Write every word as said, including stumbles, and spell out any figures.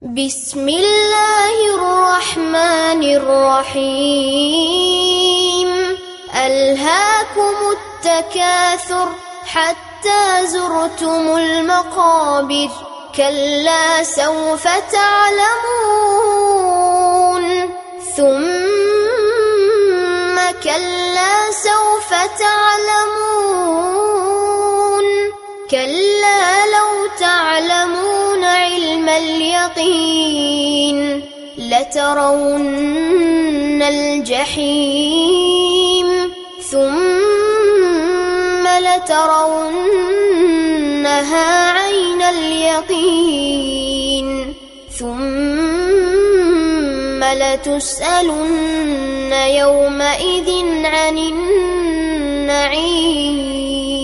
بسم الله الرحمن الرحيم ألهاكم التكاثر حتى زرتم المقابر كلا سوف تعلمون ثم كلا سوف تعلمون كلا لو تعلمون علم اليقين لترون الجحيم ثم لترونها عين اليقين ثم لتسألن يومئذ عن النعيم.